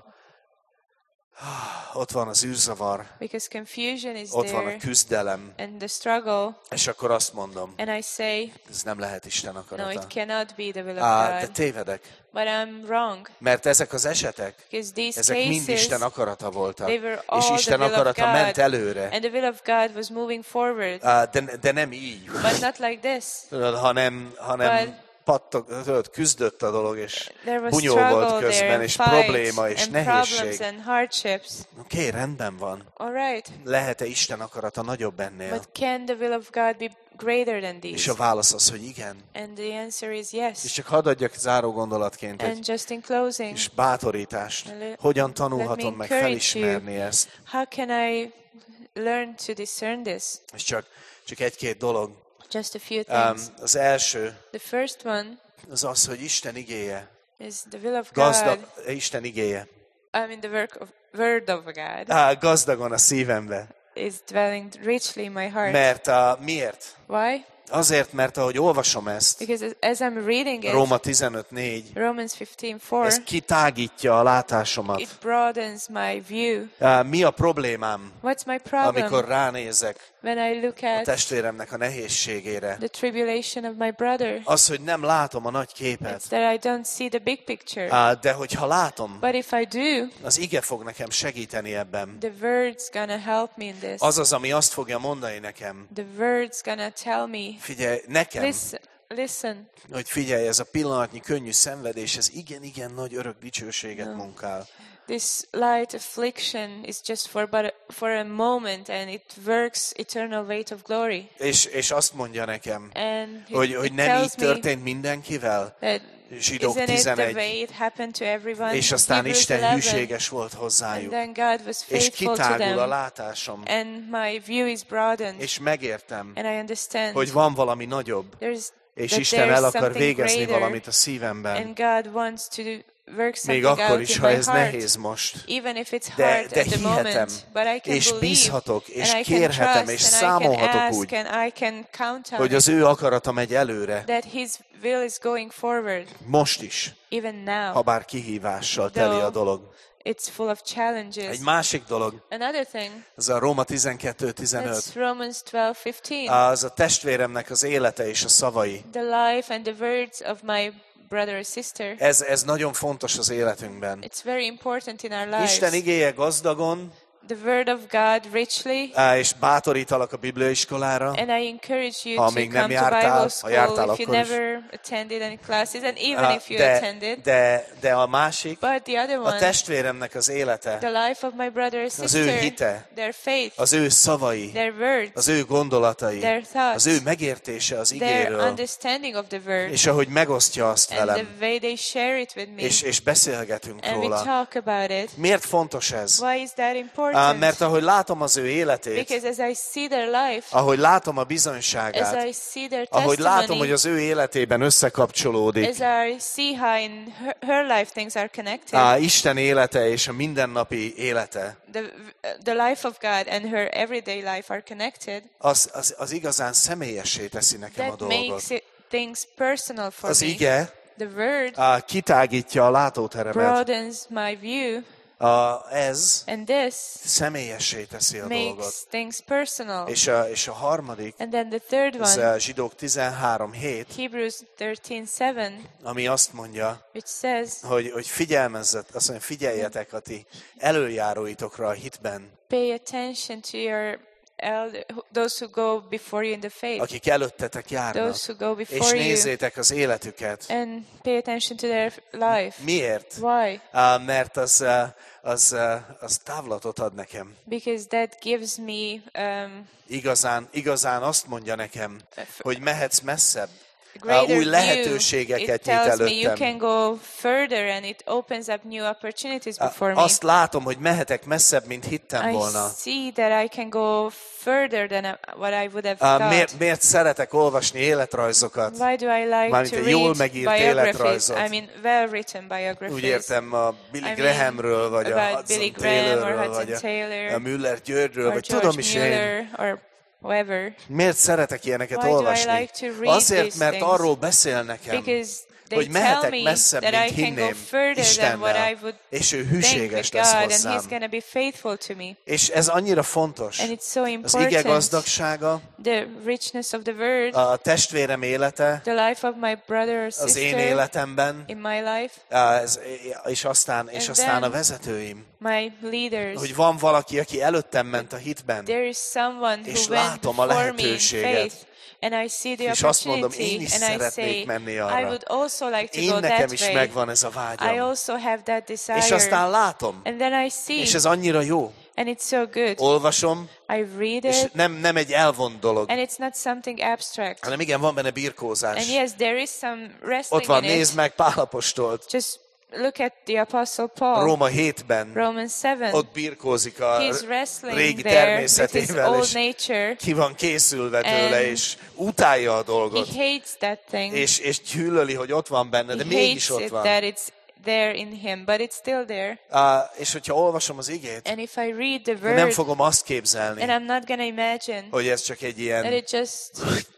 van az űrzavar, because confusion is ott van a there, küzdelem, and the struggle, és akkor azt mondom, and I say, ez nem lehet Isten no, akarata. it cannot be the will of De God. tévedek, But I'm wrong, mert ezek az esetek, because these ezek mind cases, Isten akarata voltak, they were és all Isten the will of akarata God, ment előre, and the will of God was moving forward, de nem így, but not like this. hanem küzdött a dolog, és There was bunyó volt struggle közben, there, és fight, probléma, és and problems nehézség. and hardships. Oké, rendben van. All right, Lehet-e Isten akarata nagyobb ennél? but can the will of God be greater than És these? a válasz az, hogy igen. And the answer is És yes. csak hadd adjak záró gondolatként egy And just in closing, kis bátorítást. Let Hogyan me tanulhatom meg encourage felismerni ezt? how can I learn to discern this? És csak egy-két dolog. Just a few things. Az első The first one az az, hogy Isten igéje. is the will of Gazdag, God. Isten igéje. I mean, the word of God Gazdagon a szívembe. is dwelling richly in my heart. Mert miért? Why? Azért, mert ahogy olvasom ezt, Because as I'm reading it, Róma 15:4, Romans 15:4, ez kitágítja a látásomat. it broadens my view. Mi a problémám, What's my problem amikor ránézek when I look a at testvéremnek a nehézségére? the tribulation of my brother? Az, hogy nem látom a nagy képet. It's that I don't see the big picture. De hogyha látom, But if I do, az ige fog nekem segíteni ebben. the word's gonna help me in this. Az az, ami azt fogja mondani nekem, The word's gonna tell me, figyelj, nekem, listen, hogy figyelj, ez a pillanatnyi könnyű szenvedés, ez igen nagy örök dicsőséget munkál. this light affliction is just for a moment, and it works eternal weight of glory. És azt mondja nekem, And hogy it nem így tells me történt mindenkivel, that Zsidók isn't it the 11, way it happened to everyone? és aztán Hebrews Isten 11, hűséges volt and hozzájuk. then God was És faithful to kitágul a them, látásom, and my view is broadened, és megértem, and I understand hogy van valami nagyobb, there's és that Isten el there's akar something végezni greater, valamit a szívemben. and God wants to work még something akkor out is, in ha my ez heart. nehéz most. Even if it's De hard at the hihetem, moment, but I can és believe, bízhatok, és and I can kérhetem, és trust, and I can számolhatok ask, úgy, and I can count on hogy az it, ő akarata megy előre, that His will is going forward, most is, even now, ha bár kihívással teli a dolog. it's full of challenges. Egy másik dolog, Another thing, ez a Róma 12:15. that's Romans 12:15. Az a testvéremnek az élete és a szavai. The life and the words of my brother or sister. Ez nagyon fontos az életünkben. It's very important in our lives. Isten igéje gazdagon, The word of God richly. És bátorítalak a bibliaiskolára. And I encourage you Ha to még nem come to jártál, Bible ha school jártál, if you akkor is. never attended any classes, and even if you attended. De a másik, But the other a one, testvéremnek az élete, the life of my brother or az sister, ő hite, their faith, az ő szavai, their words, az ő gondolatai, their thoughts, az ő megértése az their igéről, understanding of the word, és ahogy megosztja azt and the velem, way they share it with me, és beszélgetünk and we róla. talk about it. Miért fontos ez? Why is that important? Mert ahogy látom az ő életét, Because as I see their life, ahogy látom a as bizonyságát, I see their ahogy látom, hogy testimony, az ő életében összekapcsolódik as I see how in her life things are connected, Isten élete és a mindennapi élete, the life of God and her everyday life are connected, az igazán személyessé teszi nekem a that dolgot. makes things personal for Az me. ige The word kitágítja a látóteremet. broadens my view, Ez and this személyessé teszi a dolgot. makes things personal. És a harmadik, And then the third ez one, a Zsidók 13:7, Hebrews 13:7, ami azt mondja, which says, hogy figyelmezzet, azt mondja, figyeljetek a ti előjáróitokra a hitben, pay attention to your those who go before you in the faith, akik előttetek járnak, those who go és before you, nézzétek az életüket. and pay attention to their life. Miért? Why? Mert az távlatot ad nekem. Because that gives me Igazán azt mondja nekem, hogy mehetsz messzebb. greater Új view. lehetőségeket It nyit tells me you előttem. can go further, and it opens up new opportunities before me. Azt látom, hogy mehetek messzebb, mint hittem I volna. see that I can go further than what I would have thought. Miért szeretek olvasni életrajzokat? Why do I like Mármint to egy jól read megírt biographies? életrajzot. I mean, well-written biographies. Úgy értem a Billy I mean, Grahamről, vagy a about Hudson Billy Graham or Taylorről, Hudson vagy Taylor, a Müller Györgyről, or vagy George tudom is én. Mueller, or whoever. Miért szeretek ilyeneket Why do I olvasni? like to read Azért, these mert things? arról beszél nekem, Because they hogy tell mehetek me messzebb, that mint I can go hinném further than what I Istennel, would és ő think hűséges with lesz God, and hozzám. He's going to be faithful to me. És ez annyira fontos. And it's so Az ige important. gazdagsága, The richness of the word, a testvérem élete, the life of my brother or az én sister életemben, in my life, és aztán then a vezetőim. my leaders. Hogy van valaki, aki előttem ment a hitben, There is someone és who went látom a before me in lehetőséget. faith, and I see the És azt mondom, én opportunity, is and I szeretnék say, menni arra. I would also like to Én go nekem that is way. megvan ez a I vágyam. also have that És desire. aztán látom, And then I see, és ez annyira jó. and it's so good. Olvasom, I read és it, nem egy elvont dolog, and it's not something abstract. hanem igen, van benne And birkózás. yes, there is some Ott wrestling van, in it. nézd meg Pál apostolt. Just look at the Apostle Paul, Róma 7-ben, Romans 7. ott birkózik a He's wrestling régi there with his természetével, old és nature. ki van készülve tőle, And és utálja a He dolgot, hates that thing. és gyűlöli, hogy ott van benne, de He mégis hates ott it van. that it's there in him, but it's still there. És hogyha olvasom az igét, And if I read the nem word, fogom azt and képzelni, I'm not going to imagine hogy ez csak egy that ilyen, it just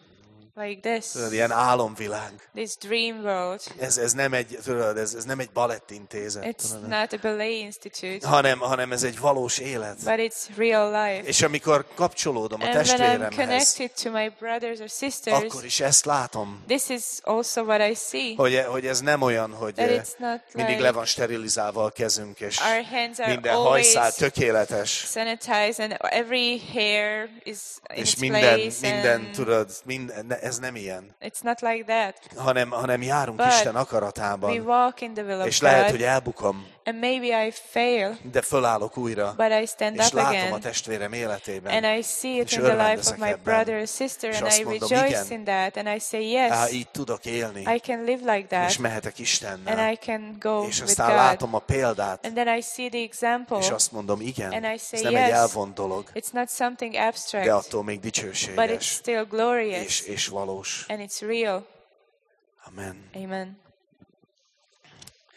like this, tudod, ilyen álomvilág. this dream world. Ez nem egy, tudod, ez nem egy balettintézet, It's tudod, not a ballet institute, hanem ez egy valós élet. but it's real life. És amikor kapcsolódom a And when I'm testvéremhez, connected to my brothers or sisters, akkor is ezt látom, this is also what I see. hogy ez nem olyan, hogy That it's not mindig like le van sterilizálva a kezünk, és our hands are minden always hajszál tökéletes, sanitized, and every hair is in és its minden, place. tudod, ez nem ilyen, It's not like that. hanem járunk But Isten we akaratában, walk in the will of és lehet, hogy God, elbukom, and maybe I fail, de fölállok újra, but I stand és up látom a again, testvérem életében, and I see it és in the life of örvendezek my ebben. brother or sister, És and azt I mondom, rejoice igen. in that, and I say, yes, így tudok élni, I can live like és that, mehetek and Istennel, I can go és with aztán God. látom a példát, And then I see the example. és azt mondom, igen, And I say, ez nem egy yes. elvont dolog, It's not something de abstract, attól még but it's dicsőséges, still glorious, és valós. and it's real. Amen. Amen.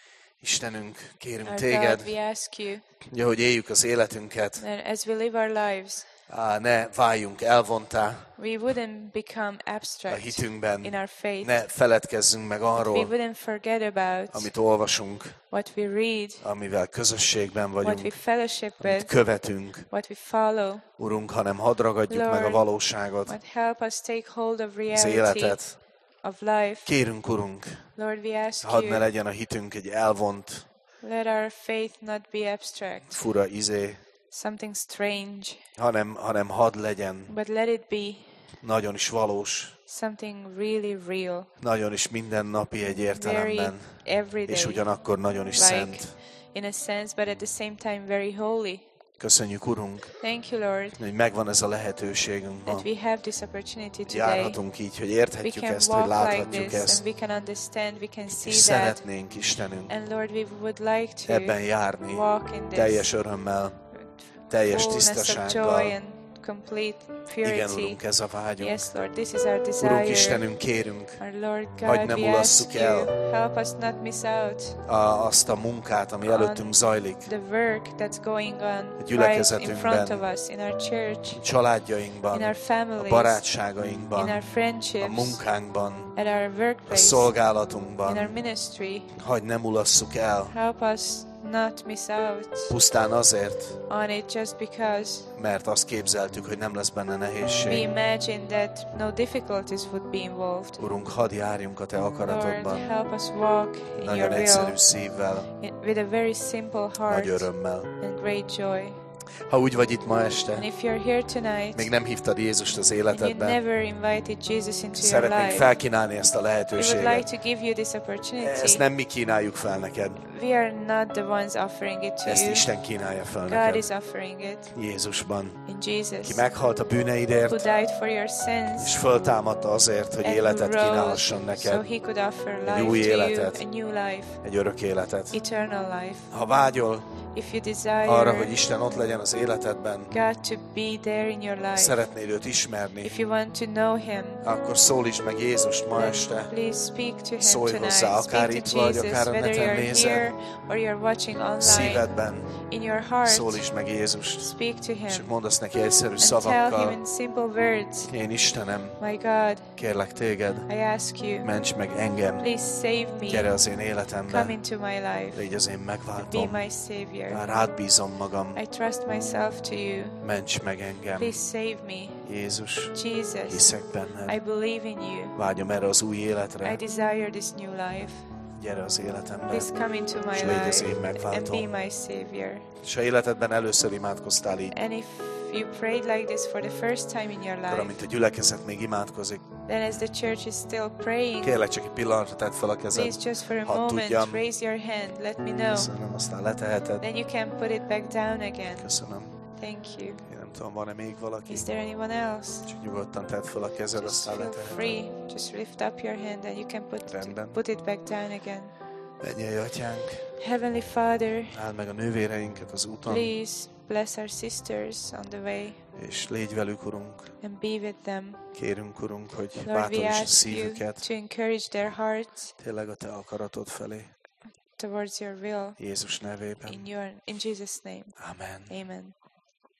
Istenünk, kérünk Our téged, God, we ask you hogy éljük az életünket, that as we live our lives, ne váljunk elvontá we wouldn't become a abstract hitünkben, in our faith. ne feledkezzünk meg We arról, wouldn't forget about amit olvasunk, what we read, amivel közösségben what we vagyunk, fellowship amit with, követünk, what we follow. Urunk, hanem hadd ragadjuk meg a Lord, valóságot, But help us take hold of az reality életet. of life. Kérünk, Urunk, Lord, we ask hadd ne you, legyen a hitünk egy elvont, let our faith not be abstract, fura something strange, hanem hadd legyen but let it be nagyon is valós, something really real, nagyon is mindennapi egy very értelemben, és everyday, ugyanakkor nagyon is like szent. in a sense, but at the same time very holy. Köszönjük, Urunk, Thank you, Lord, hogy megvan ez a lehetőségünk ma. that we have this opportunity today. Járhatunk így, hogy We érthetjük can ezt, hogy walk like láthatjuk this, ezt, and we can understand, we can és see that. szeretnénk, Istenünk, And Lord, we would like to ebben járni, walk in this teljes örömmel, teljes fullness of joy tisztasággal. and complete Igen, purity. Urunk, ez a vágyunk. Yes, Lord, this is our Urunk desire. Istenünk, kérünk, Our Lord Hadd God, ne we mulasszuk ask you, el help us not miss out azt a munkát, ami előttünk zajlik, the work that's going on right in gyülekezetünkben, front of us, in our church, a in családjainkban, our a families, in barátságainkban, our a friendships, munkánkban, at our a workplace, in our szolgálatunkban. ministry. Hadd ne mulasszuk el, Help us not miss out pusztán azért, on it just because mert azt képzeltük, hogy nem lesz benne we nehézség. imagine that no difficulties would be involved. Urunk, hadd járjunk a Te Lord, akaratodban, help us walk in your nagyon egyszerű will szívvel, with a very simple heart nagy örömmel. and great joy. Ha úgy vagy itt ma And este, if you're here tonight még nem hívtad Jézust az and you életedbe, never invited Jesus into your szeretnénk life, felkínálni ezt a we would like lehetőséget. to give you this Ezt opportunity. nem mi kínáljuk fel neked, We are not the ones offering it to ezt you. Isten kínálja fel God neked. is offering it Jézusban, in ki Jesus, meghalt a who bűneidért, died for your sins és föltámadta azért, hogy and who életet rose kínálhasson so neked, he could offer Egy új life to you, életet. a new life, egy örök életet. eternal life. Ha vágyol If you desire arra, hogy Isten ott legyen az életedben, God to be there in your life, szeretnéd őt ismerni, if you want to know Him, akkor szólítsd meg Jézust ma then este. please speak to Him Szólj tonight. hozzá, akár Speak itt to vagy, Jesus, akár a whether neten you're nézel. here or you're watching online. Szívedben In your heart, szólítsd meg Jézust, speak to és Him mondasz neki egyszerű and tell Him szavakkal: in simple words, én Istenem, my God, kérlek téged, I ask you, ments meg engem, please save gyere me, az én come életembe, into my life, légy az én be megváltom, my Savior. rád bízom magam, I trust myself to you. ments meg engem. Please save me. Jézus, Jesus, hiszek benned, I believe in you. vágyom erre az új I életre, desire this new life. gyere az életembe. Please come into my És légy az life én and be megváltom. my Savior. És ha életedben először imádkoztál így, And if you prayed like this for the first time in your akkor life, amint a gyülekezet még imádkozik, then as the church is still praying, kérlek csak egy pillanatra tedd fel a kezed, please just for a ha moment tudjam. raise your hand, let me know. Köszönöm, aztán leteheted. Then you can put it back down again. Köszönöm. Thank you. Én nem tudom, van-e még valaki? Is there anyone else? Csak nyugodtan tedd fel a kezed, Just aztán feel leteheted. free. Just lift up your hand and you can Rendben. put it back down again. Mennyei Atyánk, Heavenly Father, áld meg a nővéreinket az úton, please bless our sisters on the way és légy velük, Urunk. and be with them. Kérünk, Urunk, hogy Lord, we bátorítsd a ask you szívüket to encourage their hearts tényleg a Te akaratod felé. towards your will Jézus nevében. in Jesus' name. Amen. Amen.